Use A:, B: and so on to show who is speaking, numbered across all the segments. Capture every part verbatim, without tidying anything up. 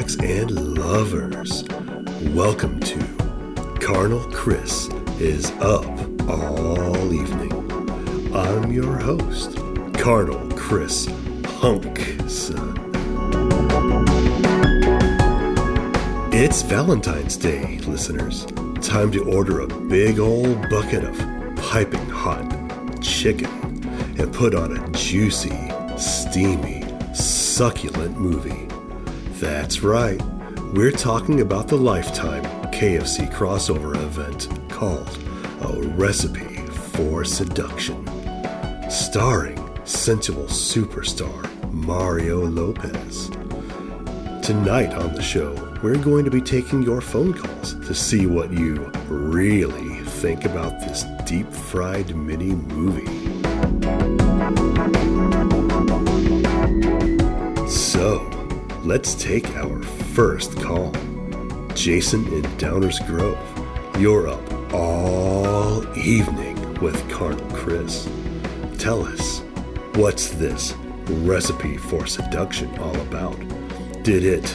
A: snacks, and lovers. Welcome to Carnal Chris is Up All Evening. I'm your host, Carnal Chris Hunkson. It's Valentine's Day, listeners. Time to order a big old bucket of piping hot chicken and put on a juicy, steamy, succulent movie. That's right, we're talking about the Lifetime K F C crossover event called A Recipe for Seduction, starring sensual superstar Mario Lopez. Tonight on the show, we're going to be taking your phone calls to see what you really think about this deep-fried mini movie. So, let's take our first call. Jason in Downers Grove, you're up all evening with Carnal Chris. Tell us, what's this Recipe for Seduction all about? Did it...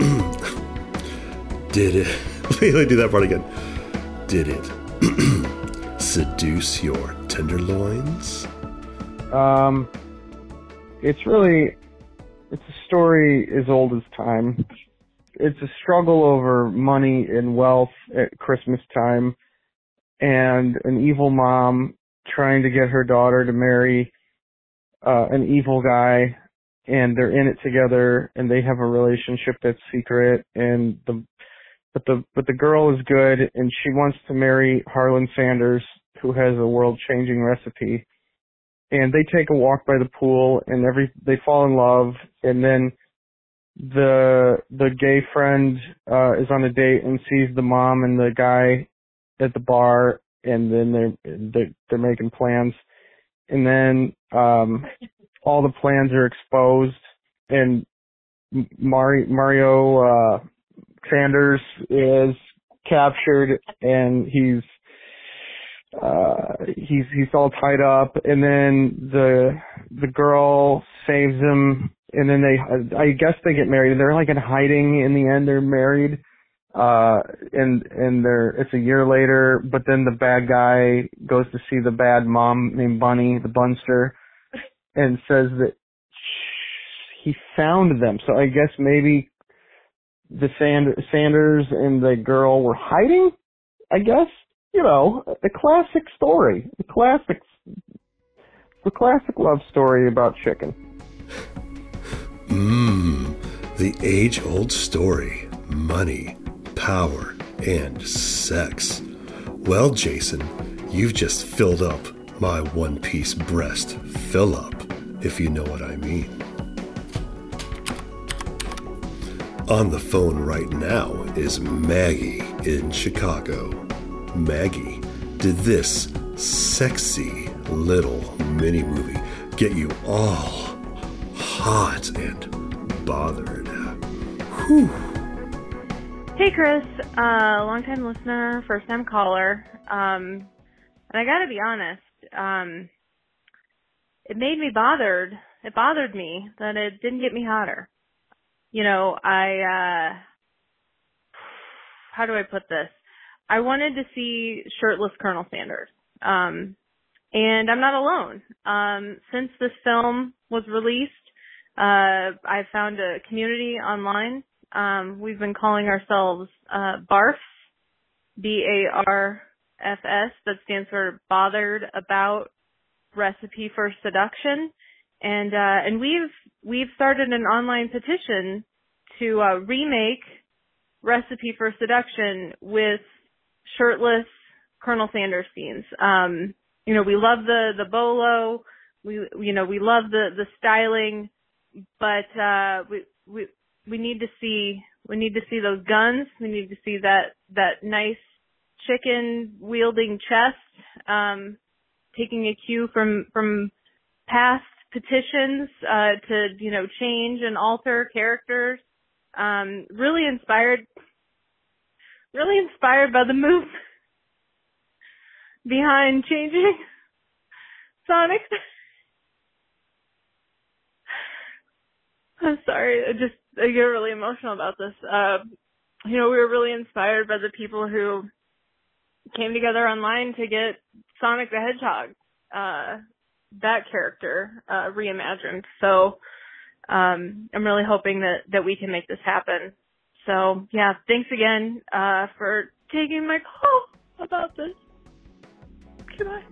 A: Did it... Let me do that part again. Did it seduce your tenderloins?
B: Um, it's really... It's a story as old as time. It's a struggle over money and wealth at Christmas time, and an evil mom trying to get her daughter to marry uh, an evil guy, and they're in it together, and they have a relationship that's secret, and the but the but the girl is good, and she wants to marry Harlan Sanders, who has a world-changing recipe. And they take a walk by the pool, and every they fall in love, and then the the gay friend uh, is on a date and sees the mom and the guy at the bar, and then they're they're, they're making plans, and then um, all the plans are exposed, and Mario, Mario uh, Sanders is captured, and he's uh he's he's all tied up, and then the the girl saves him, and then they I guess they get married. They're like in hiding in the end. They're married, uh and and they're it's a year later, but then the bad guy goes to see the bad mom named Bunny, the Bunster, and says that he found them. So I guess maybe the Sand- Sanders and the girl were hiding, I guess. You know, the classic story, the classic, the classic love story about chicken.
A: Mmm, the age-old story, money, power, and sex. Well, Jason, you've just filled up my one-piece breast fill-up, if you know what I mean. On the phone right now is Maggie in Chicago. Maggie, did this sexy little mini movie get you all hot and bothered? Whew.
C: Hey Chris, uh, long-time listener, first-time caller. Um, and I gotta be honest, um, it made me bothered. It bothered me that it didn't get me hotter. You know, I, uh, how do I put this? I wanted to see shirtless Colonel Sanders. Um, and I'm not alone. Um, since this film was released, uh, I found a community online. Um, we've been calling ourselves, uh, BARFs, B A R F S, that stands for Bothered About Recipe for Seduction. And, uh, and we've, we've started an online petition to, uh, remake Recipe for Seduction with shirtless Colonel Sanders scenes. Um, you know, we love the, the bolo. We, you know, we love the, the styling, but, uh, we, we, we need to see, we need to see those guns. We need to see that, that nice chicken wielding chest, um, taking a cue from, from past petitions, uh, to, you know, change and alter characters. Um, really inspired, really inspired by the move behind changing Sonic. I'm sorry. I just I get really emotional about this. Uh, you know, we were really inspired by the people who came together online to get Sonic the Hedgehog, uh, that character, uh, reimagined. So, um, I'm really hoping that, that we can make this happen. So, yeah, thanks again, uh, for taking my call about this. Goodbye.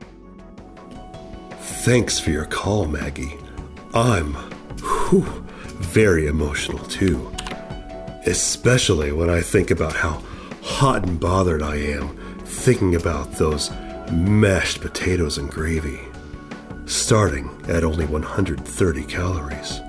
A: Thanks for your call, Maggie. I'm whew, very emotional, too. Especially when I think about how hot and bothered I am thinking about those mashed potatoes and gravy, starting at only one hundred thirty calories.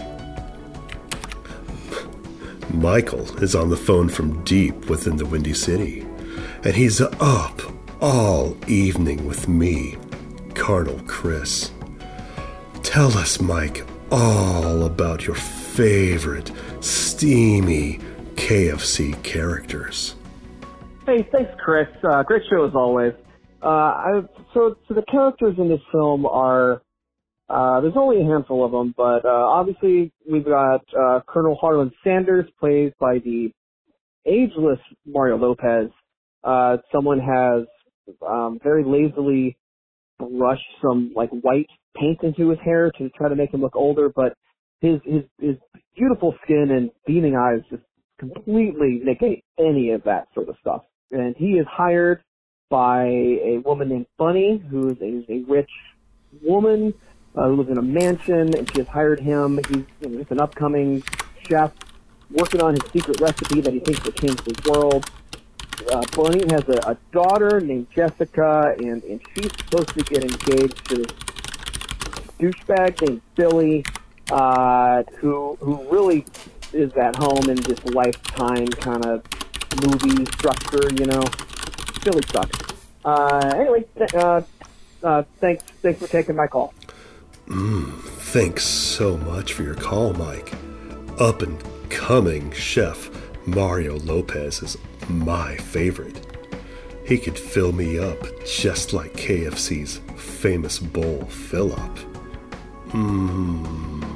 A: Michael is on the phone from deep within the Windy City, and he's up all evening with me, Colonel Chris. Tell us, Mike, all about your favorite steamy K F C characters.
D: Hey, thanks, Chris. Uh, great show as always. Uh, I, so, so the characters in this film are, uh, there's only a handful of them, but, uh, obviously we've got, uh, Colonel Harlan Sanders, played by the ageless Mario Lopez. Uh, someone has, um, very lazily brushed some, like, white paint into his hair to try to make him look older, but his, his, his beautiful skin and beaming eyes just completely negate any of that sort of stuff. And he is hired by a woman named Bunny, who is a, a rich woman uh, who lives in a mansion, and she has hired him. He's you know, just an upcoming chef working on his secret recipe that he thinks will change the world. Uh, Bunny has a, a daughter named Jessica, and, and she's supposed to get engaged to this douchebag named Billy, uh, who who really is at home in this Lifetime kind of movie structure, you know. Billy sucks. Uh, anyway, th- uh, uh, thanks, thanks for taking my call.
A: Mm, thanks so much for your call, Mike. Up and coming chef Mario Lopez is my favorite. He could fill me up just like K F C's famous bowl fill-up. Mmm.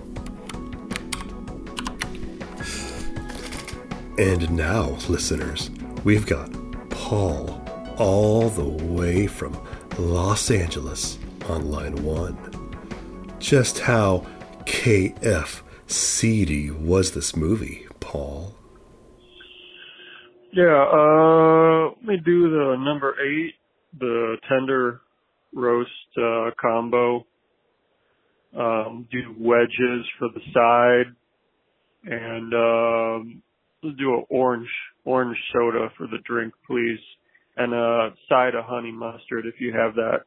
A: And now, listeners, we've got Paul all the way from Los Angeles on line one. Just how K F C-y was this movie, Paul?
E: Yeah, uh, let me do the number eight, the tender roast uh, combo. Um, do wedges for the side, and um, let's do an orange orange soda for the drink, please, and a side of honey mustard if you have that.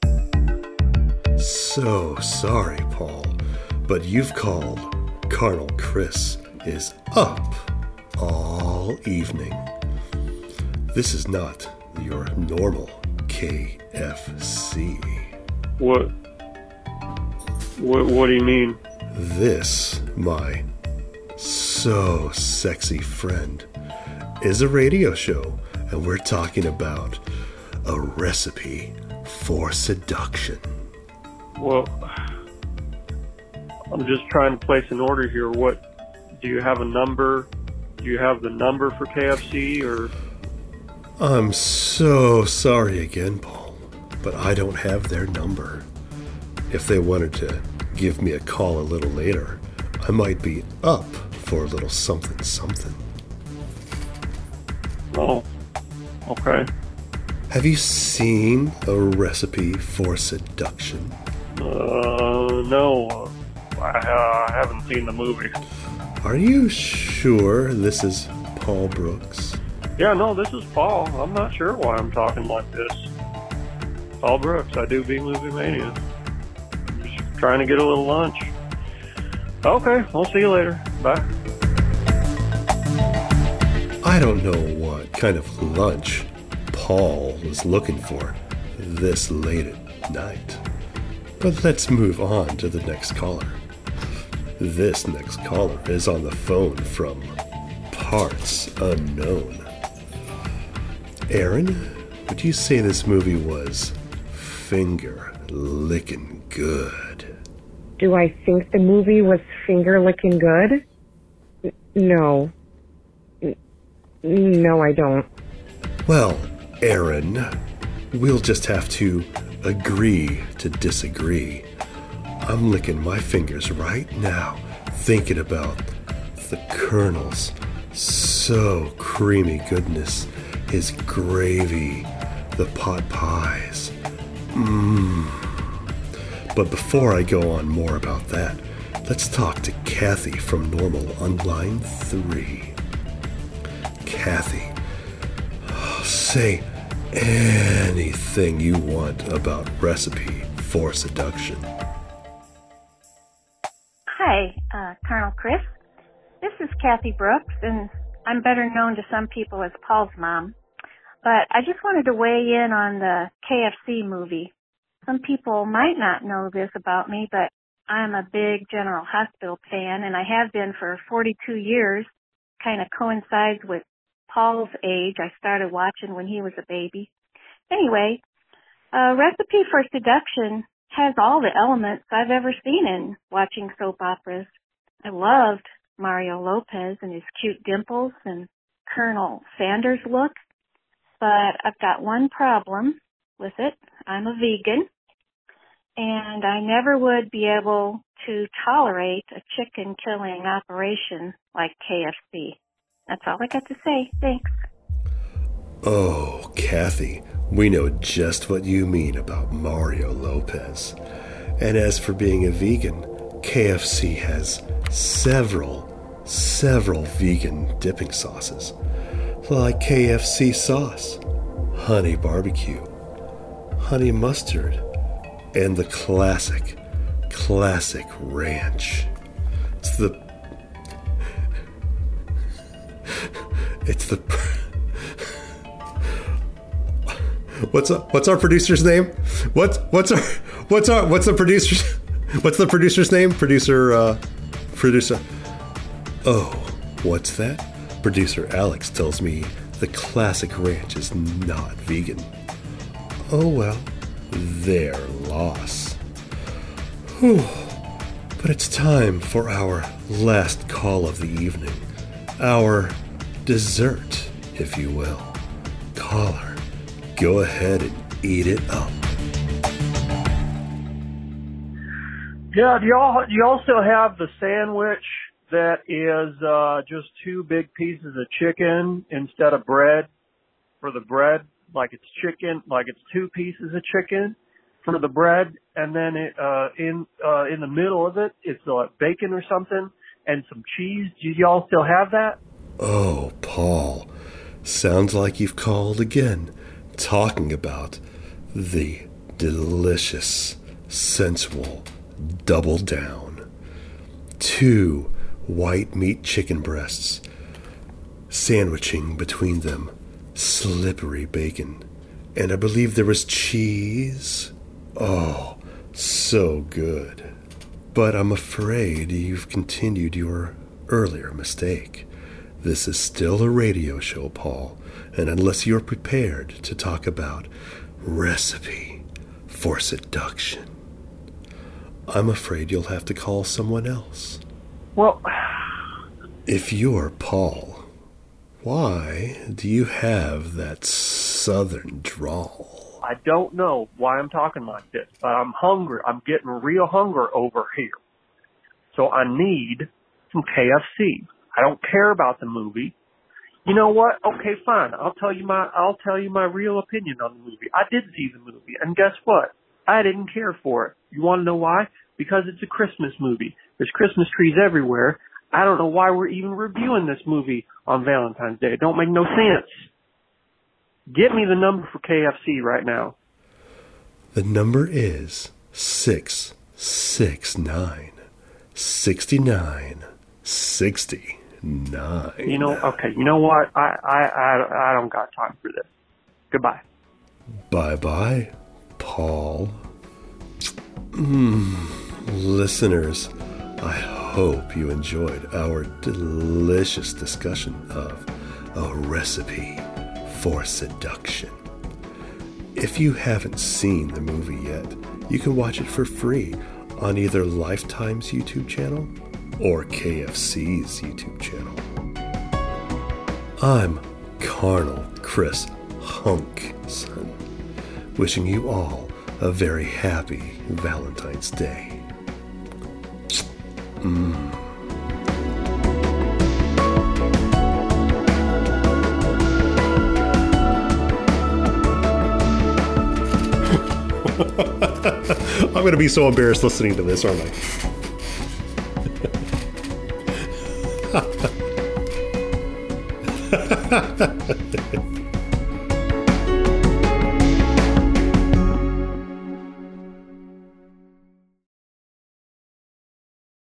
A: So sorry, Paul, but you've called Colonel Chris is up all evening. This is not your normal K F C.
E: What? What, what do you mean?
A: This, my so sexy friend, is a radio show, and we're talking about a recipe for seduction.
E: Well, I'm just trying to place an order here. What, do you have a number? Do you have the number for K F C, or?
A: I'm so sorry again, Paul, but I don't have their number. If they wanted to give me a call a little later, I might be up for a little something something.
E: Oh, okay.
A: Have you seen A Recipe for Seduction?
E: Uh, no. I, uh, I haven't seen the movie.
A: Are you sure this is Paul Brooks?
E: Yeah, no, this is Paul. I'm not sure why I'm talking like this. Paul Brooks, I do B-Movie Mania. Just trying to get a little lunch. Okay, I'll see you later. Bye.
A: I don't know what kind of lunch Paul was looking for this late at night. But let's move on to the next caller. This next caller is on the phone from Parts Unknown. Aaron, would you say this movie was finger-licking good?
F: Do I think the movie was finger-licking good? N- no. N- no, I don't.
A: Well, Aaron, we'll just have to agree to disagree. I'm licking my fingers right now, thinking about the Colonel's so creamy goodness, his gravy, the pot pies. Mmm. But before I go on more about that, let's talk to Kathy from Normal on line three. Kathy, say anything you want about Recipe for Seduction.
G: Hi, uh, Colonel Chris. This is Kathy Brooks, and I'm better known to some people as Paul's mom. But I just wanted to weigh in on the K F C movie. Some people might not know this about me, but I'm a big General Hospital fan, and I have been for forty-two years. Kind of coincides with Paul's age. I started watching when he was a baby. Anyway, uh, Recipe for Seduction has all the elements I've ever seen in watching soap operas. I loved Mario Lopez and his cute dimples and Colonel Sanders' look, but I've got one problem with it. I'm a vegan, and I never would be able to tolerate a chicken-killing operation like K F C. That's all I got to say. Thanks.
A: Oh, Kathy, we know just what you mean about Mario Lopez. And as for being a vegan, K F C has several, several vegan dipping sauces, like K F C sauce, honey barbecue, honey mustard, and the classic, classic ranch. It's the... It's the... What's up? What's our producer's name? What's what's our what's our what's the producer's what's the producer's name? Producer uh producer. Oh, what's that? Producer Alex tells me the classic ranch is not vegan. Oh well, their loss. Whew. But it's time for our last call of the evening. Our dessert, if you will. Caller, go ahead and eat it up.
E: Yeah, do y'all do y'all still have the sandwich that is uh, just two big pieces of chicken instead of bread for the bread? Like it's chicken, like it's two pieces of chicken for the bread, and then it, uh, in uh, in the middle of it, it's uh, bacon or something and some cheese. Do y'all still have that?
A: Oh, Paul, sounds like you've called again, talking about the delicious, sensual double down. Two white meat chicken breasts, sandwiching between them slippery bacon, and I believe there was cheese. Oh, so good. But I'm afraid you've continued your earlier mistake. This is still a radio show, Paul, and unless you're prepared to talk about Recipe for Seduction, I'm afraid you'll have to call someone else.
E: Well,
A: if you're Paul, why do you have that southern drawl?
E: I don't know why I'm talking like this, but I'm hungry. I'm getting real hungry over here. So I need some K F C. I don't care about the movie. You know what? Okay, fine. I'll tell you my I'll tell you my real opinion on the movie. I did see the movie, and guess what? I didn't care for it. You want to know why? Because it's a Christmas movie. There's Christmas trees everywhere. I don't know why we're even reviewing this movie on Valentine's Day. It don't make no sense. Get me the number for K F C right now.
A: The number is six six nine, six nine, sixty. Nine.
E: You know, okay, you know what? I, I, I, I don't got time for this. Goodbye.
A: Bye-bye, Paul. Mm, listeners, I hope you enjoyed our delicious discussion of A Recipe for Seduction. If you haven't seen the movie yet, you can watch it for free on either Lifetime's YouTube channel or K F C's YouTube channel. I'm Carnal Chris Hunkson, wishing you all a very happy Valentine's Day. Mmm. I'm going to be so embarrassed listening to this, aren't I?